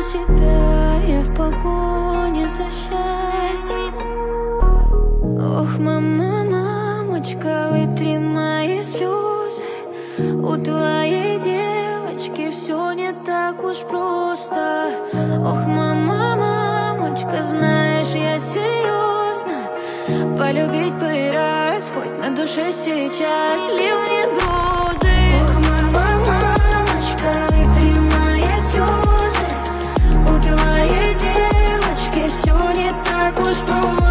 себя, я в погоне за счастьем. Ох, мама, мамочка, вытри мои слезы. У твоей девочки все не так уж просто. Ох, мама, мамочка, знаешь, я серьезно. Полюбить бы раз, хоть на душе сейчас ливни грозы. Ох, мама, мамочка, вытри мои слезы. У твоей девочки все не так уж просто.